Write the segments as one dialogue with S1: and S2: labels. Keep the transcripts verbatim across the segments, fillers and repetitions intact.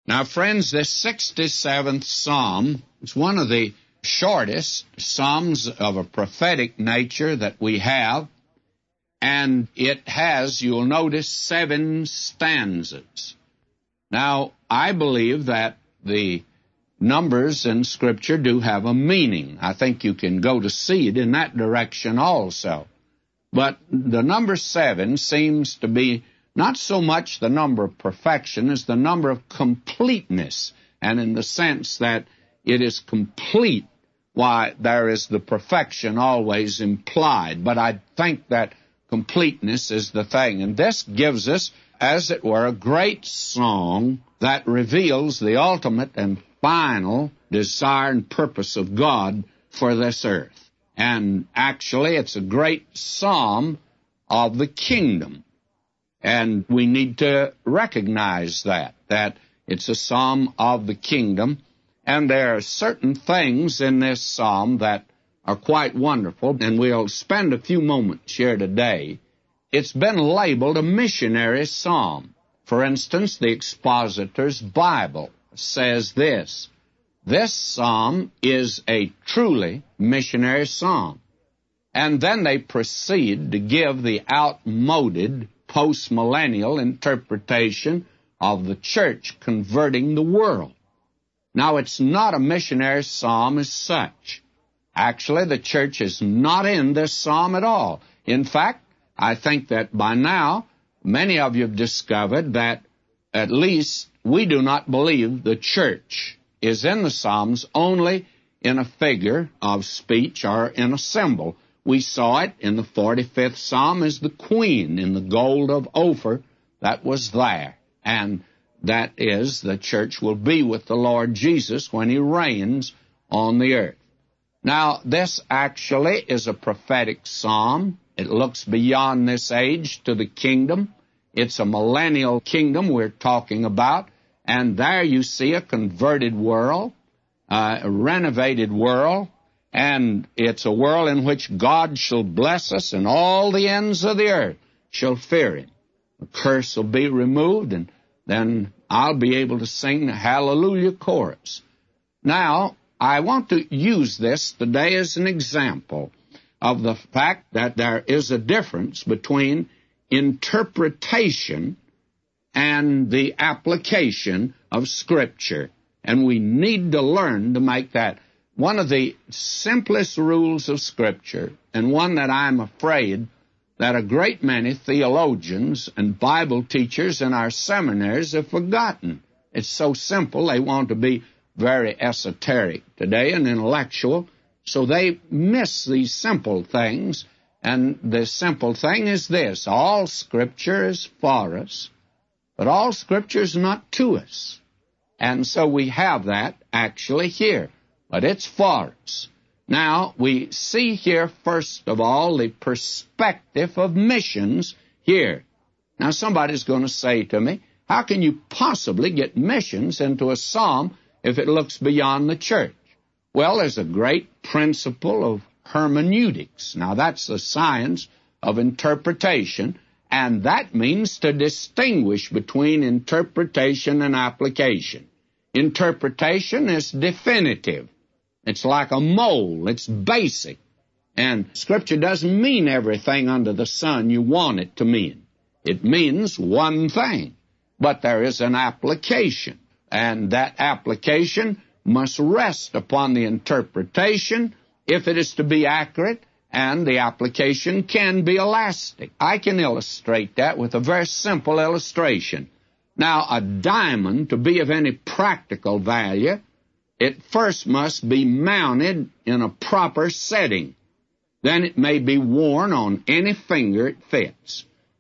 S1: Now, friends, this sixty-seventh Psalm is one of the shortest Psalms of a prophetic nature that we have, and it has, you'll notice, seven stanzas. Now, I believe that the numbers in Scripture do have a meaning. I think you can go to see it in that direction also. But the number seven seems to be not so much the number of perfection as the number of completeness, and in the sense that it is complete, why there is the perfection always implied. But I think that completeness is the thing. And this gives us, as it were, a great song that reveals the ultimate and final desire and purpose of God for this earth. And actually, it's a great psalm of the kingdom. And we need to recognize that, that it's a psalm of the kingdom. And there are certain things in this psalm that are quite wonderful, and we'll spend a few moments here today. It's been labeled a missionary psalm. For instance, the Expositor's Bible says this: this psalm is a truly missionary psalm. And then they proceed to give the outmoded post-millennial interpretation of the church converting the world. Now, it's not a missionary psalm as such. Actually, the church is not in this psalm at all. In fact, I think that by now, many of you have discovered that at least we do not believe the church is in the Psalms only in a figure of speech or in a symbol. We saw it in the forty-fifth Psalm as the queen in the gold of Ophir that was there. And that is, the church will be with the Lord Jesus when he reigns on the earth. Now, this actually is a prophetic psalm. It looks beyond this age to the kingdom. It's a millennial kingdom we're talking about. And there you see a converted world, uh, a renovated world, and it's a world in which God shall bless us, and all the ends of the earth shall fear him. The curse will be removed, and then I'll be able to sing the Hallelujah chorus. Now, I want to use this today as an example of the fact that there is a difference between interpretation and the application of Scripture. And we need to learn to make that one of the simplest rules of Scripture, and one that I'm afraid that a great many theologians and Bible teachers in our seminaries have forgotten. It's so simple, they want to be very esoteric today and intellectual, so they miss these simple things. And the simple thing is this: all Scripture is for us, but all Scripture is not to us. And so we have that actually here, but it's for us. Now, we see here, first of all, the perspective of missions here. Now, somebody's going to say to me, how can you possibly get missions into a psalm if it looks beyond the church? Well, there's a great principle of hermeneutics. Now, that's the science of interpretation, and that means to distinguish between interpretation and application. Interpretation is definitive. It's like a mold. It's basic. And Scripture doesn't mean everything under the sun you want it to mean. It means one thing. But there is an application. And that application must rest upon the interpretation if it is to be accurate, and the application can be elastic. I can illustrate that with a very simple illustration. Now, a diamond, to be of any practical value, it first must be mounted in a proper setting. Then it may be worn on any finger it fits.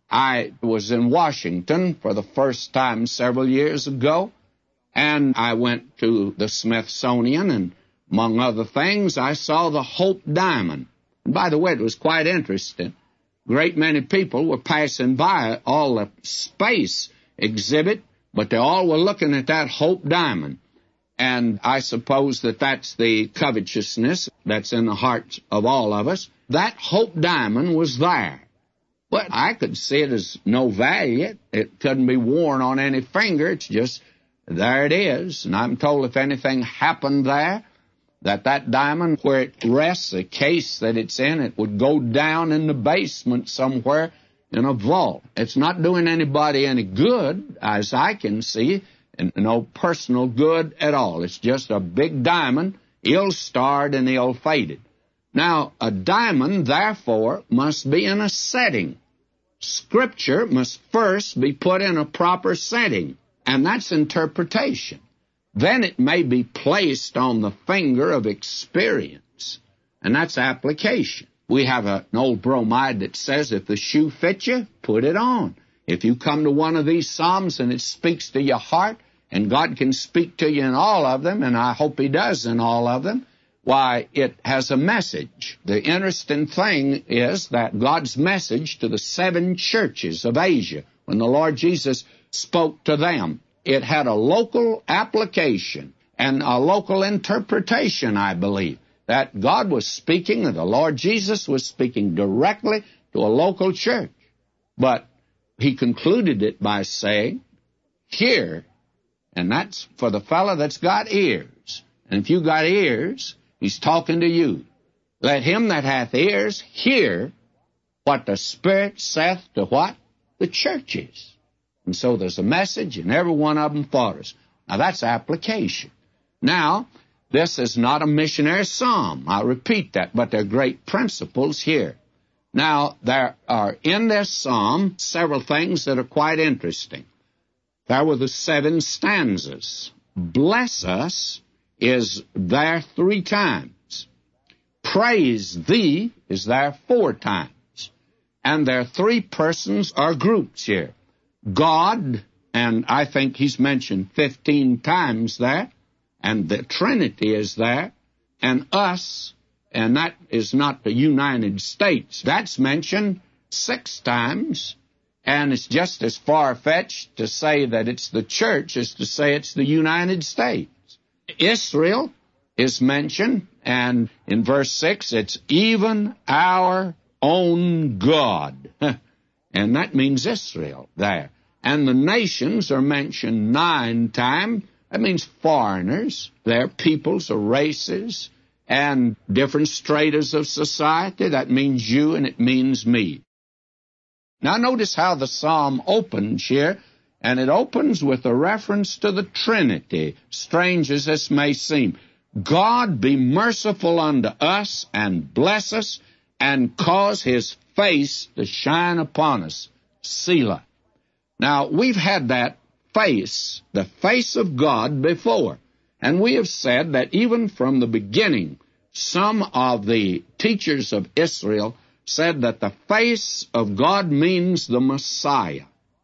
S1: I was in Washington for the first time several years ago, and I went to the Smithsonian, and among other things, I saw the Hope Diamond. And by the way, it was quite interesting. Great many people were passing by all the space exhibit, but they all were looking at that Hope Diamond. And I suppose that that's the covetousness that's in the hearts of all of us. That Hope Diamond was there. But I could see it as no value. It couldn't be worn on any finger. It's just there it is. And I'm told if anything happened there, that that diamond, where it rests, the case that it's in, it would go down in the basement somewhere in a vault. It's not doing anybody any good, as I can see, and no personal good at all. It's just a big diamond, ill-starred and ill-fated. Now, a diamond, therefore, must be in a setting. Scripture must first be put in a proper setting, and that's interpretation. Then it may be placed on the finger of experience, and that's application. We have a, an old bromide that says if the shoe fits you, put it on. If you come to one of these Psalms and it speaks to your heart, and God can speak to you in all of them, and I hope He does in all of them, why, it has a message. The interesting thing is that God's message to the seven churches of Asia, when the Lord Jesus spoke to them, it had a local application and a local interpretation, I believe, that God was speaking, and the Lord Jesus was speaking directly to a local church. But He concluded it by saying, hear, and that's for the fellow that's got ears. And if you got ears, He's talking to you. Let him that hath ears hear what the Spirit saith to what? The churches. And so there's a message in every one of them for us. Now that's application. Now, this is not a missionary psalm. I repeat that, but there are great principles here. Now, there are in this psalm several things that are quite interesting. There were the seven stanzas. Bless us is there three times. Praise thee is there four times. And there are three persons or groups here. God, and I think He's mentioned fifteen times there, and the Trinity is there, and us, and that is not the United States. That's mentioned six times, and it's just as far-fetched to say that it's the church as to say it's the United States. Israel is mentioned, and in verse six, it's even our own God. And that means Israel there. And the nations are mentioned nine times. That means foreigners. They're peoples or races and different stratas of society. That means you and it means me. Now notice how the psalm opens here. And it opens with a reference to the Trinity, strange as this may seem. God be merciful unto us and bless us and cause His face to shine upon us. Selah. Now, we've had that face, the face of God, before. And we have said that even from the beginning, some of the teachers of Israel said that the face of God means the Messiah.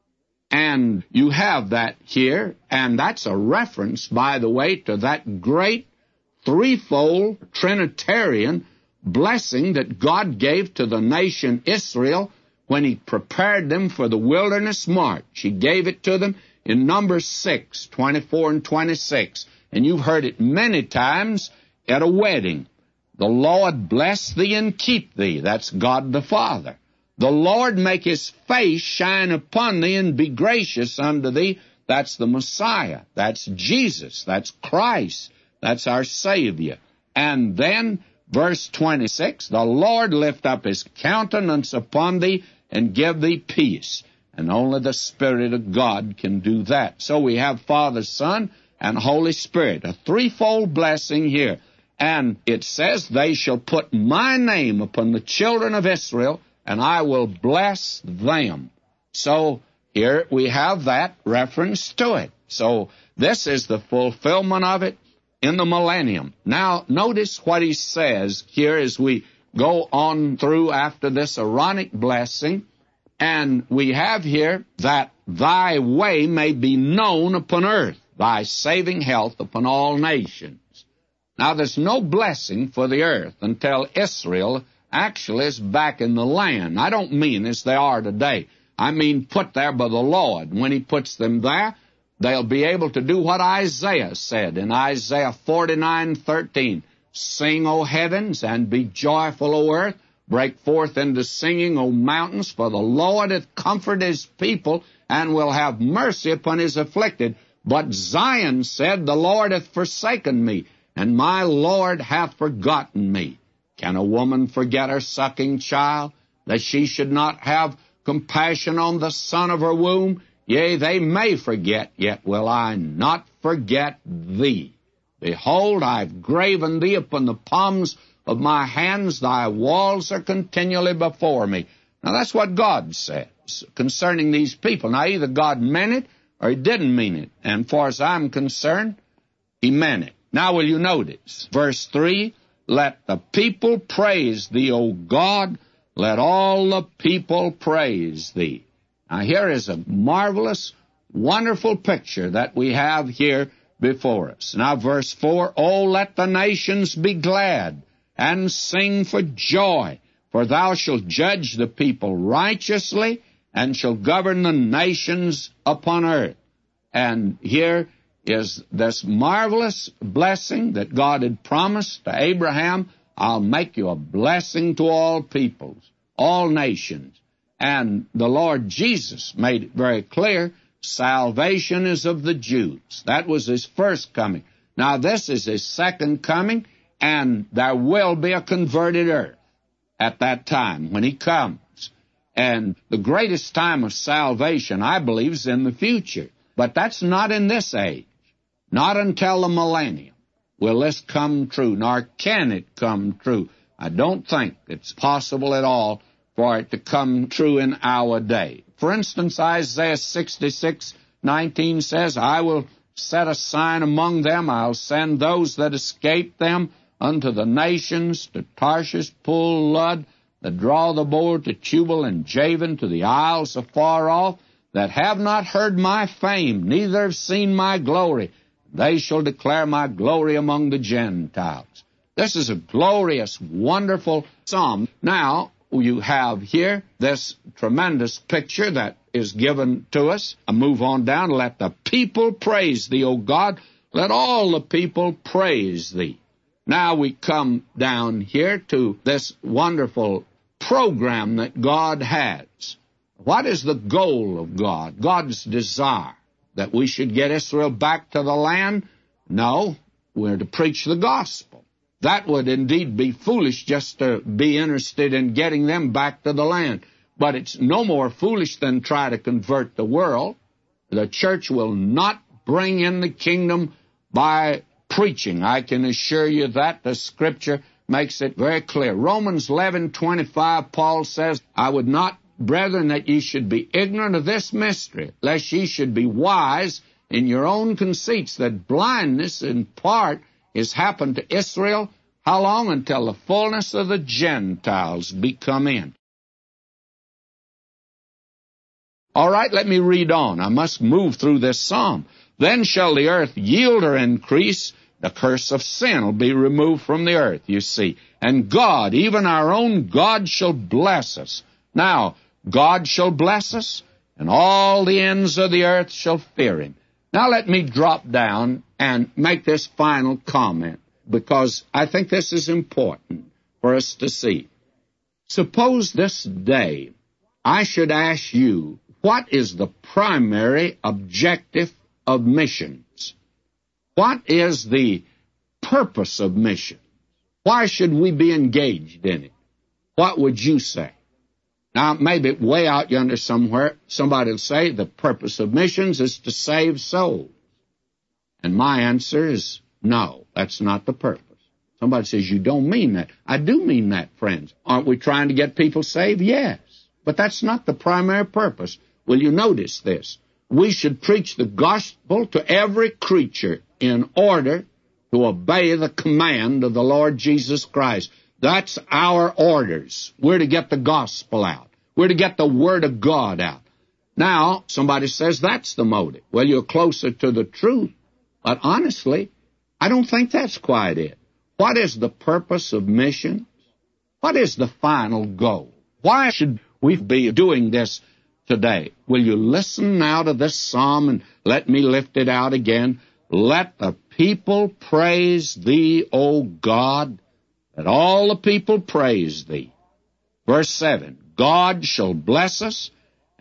S1: And you have that here, and that's a reference, by the way, to that great threefold Trinitarian blessing that God gave to the nation Israel when He prepared them for the wilderness march. He gave it to them in Numbers six, twenty-four and twenty-six. And you've heard it many times at a wedding. The Lord bless thee and keep thee. That's God the Father. The Lord make His face shine upon thee and be gracious unto thee. That's the Messiah. That's Jesus. That's Christ. That's our Savior. And then, verse twenty-six, the Lord lift up His countenance upon thee and give thee peace. And only the Spirit of God can do that. So we have Father, Son, and Holy Spirit, a threefold blessing here. And it says, they shall put my name upon the children of Israel, and I will bless them. So here we have that reference to it. So this is the fulfillment of it in the millennium. Now, notice what he says here as we go on through after this Aaronic blessing. And we have here that thy way may be known upon earth, thy saving health upon all nations. Now, there's no blessing for the earth until Israel actually is back in the land. I don't mean as they are today. I mean put there by the Lord. When He puts them there, they'll be able to do what Isaiah said in Isaiah forty-nine thirteen. Sing, O heavens, and be joyful, O earth. Break forth into singing, O mountains, for the Lord hath comforted His people, and will have mercy upon His afflicted, But Zion said, The Lord hath forsaken me, and my Lord hath forgotten me. Can a woman forget her sucking child, that she should not have compassion on the son of her womb? Yea, they may forget, yet will I not forget thee. Behold, I have graven thee upon the palms of my hands. Thy walls are continually before me. Now, that's what God says concerning these people. Now, either God meant it or He didn't mean it. And far as I'm concerned, He meant it. Now, will you notice? Verse three, Let the people praise thee, O God. Let all the people praise thee. Now, here is a marvelous, wonderful picture that we have here before us. Now, verse four, O let the nations be glad, and sing for joy, for thou shalt judge the people righteously, and shalt govern the nations upon earth. And here is this marvelous blessing that God had promised to Abraham. I'll make you a blessing to all peoples, all nations. And the Lord Jesus made it very clear, salvation is of the Jews. That was His first coming. Now this is His second coming, and there will be a converted earth at that time when He comes. And the greatest time of salvation, I believe, is in the future. But that's not in this age. Not until the millennium will this come true, nor can it come true. I don't think it's possible at all for it to come true in our day. For instance, Isaiah sixty-six nineteen says, I will set a sign among them, I'll send those that escape them unto the nations, to Tarshish, Pul, Lud, that draw the bow, to Tubal and Javan, to the isles afar off, that have not heard my fame, neither have seen my glory. They shall declare my glory among the Gentiles. This is a glorious, wonderful psalm. Now, you have here this tremendous picture that is given to us. I move on down. Let the people praise thee, O God. Let all the people praise thee. Now we come down here to this wonderful program that God has. What is the goal of God? God's desire that we should get Israel back to the land? No, we're to preach the gospel. That would indeed be foolish just to be interested in getting them back to the land. But it's no more foolish than try to convert the world. The church will not bring in the kingdom by preaching. I can assure you that. The Scripture makes it very clear. Romans eleven twenty-five, Paul says, I would not, brethren, that ye should be ignorant of this mystery, lest ye should be wise in your own conceits, that blindness in part is happened to Israel. How long? Until the fullness of the Gentiles be come in. All right, let me read on. I must move through this psalm. Then shall the earth yield her increase. The curse of sin will be removed from the earth, you see. And God, even our own God, shall bless us. Now, God shall bless us, and all the ends of the earth shall fear Him. Now let me drop down and make this final comment, because I think this is important for us to see. Suppose this day I should ask you, what is the primary objective of missions? What is the purpose of mission? Why should we be engaged in it? What would you say? Now, maybe way out yonder somewhere, somebody will say the purpose of missions is to save souls. And my answer is no, that's not the purpose. Somebody says, you don't mean that. I do mean that, friends. Aren't we trying to get people saved? Yes. But that's not the primary purpose. Will you notice this? We should preach the gospel to every creature in order to obey the command of the Lord Jesus Christ. That's our orders. We're to get the gospel out. We're to get the Word of God out. Now, somebody says that's the motive. Well, you're closer to the truth. But honestly, I don't think that's quite it. What is the purpose of missions? What is the final goal? Why should we be doing this today? Will you listen now to this psalm and let me lift it out again? Let the people praise thee, O God. Let all the people praise thee. Verse seven, God shall bless us,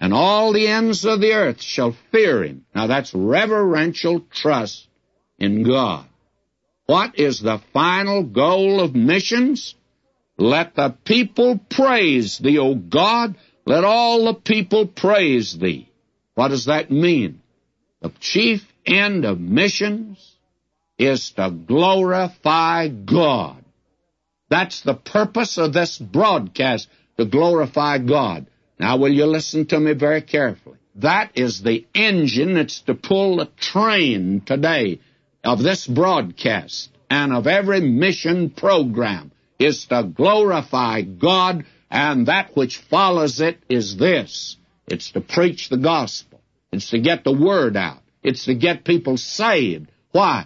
S1: and all the ends of the earth shall fear him. Now that's reverential trust in God. What is the final goal of missions? Let the people praise thee, O God. Let all the people praise thee. What does that mean? The chief end of missions is to glorify God. That's the purpose of this broadcast, to glorify God. Now, will you listen to me very carefully? That is the engine that's to pull the train today of this broadcast and of every mission program, is to glorify God, and that which follows it is this. It's to preach the gospel. It's to get the word out. It's to get people saved. Why?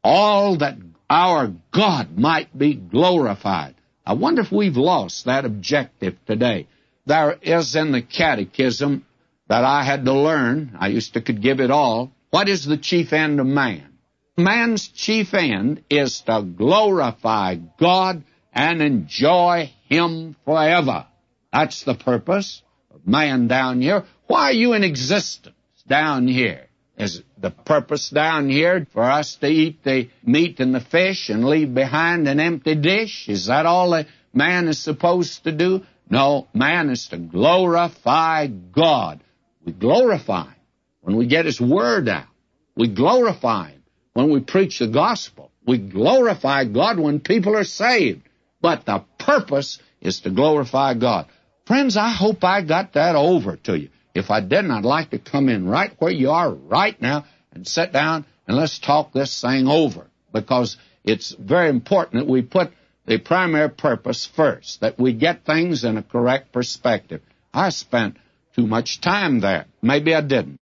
S1: All that our God might be glorified. I wonder if we've lost that objective today. There is in the catechism that I had to learn, I used to could give it all, what is the chief end of man? Man's chief end is to glorify God and enjoy Him forever. That's the purpose of man down here. Why are you in existence down here? Is the purpose down here for us to eat the meat and the fish and leave behind an empty dish? Is that all that man is supposed to do? No, man is to glorify God. We glorify Him when we get His word out. We glorify Him when we preach the gospel. We glorify God when people are saved. But the purpose is to glorify God. Friends, I hope I got that over to you. If I didn't, I'd like to come in right where you are right now and sit down and let's talk this thing over, because it's very important that we put the primary purpose first, that we get things in a correct perspective. I spent too much time there. Maybe I didn't.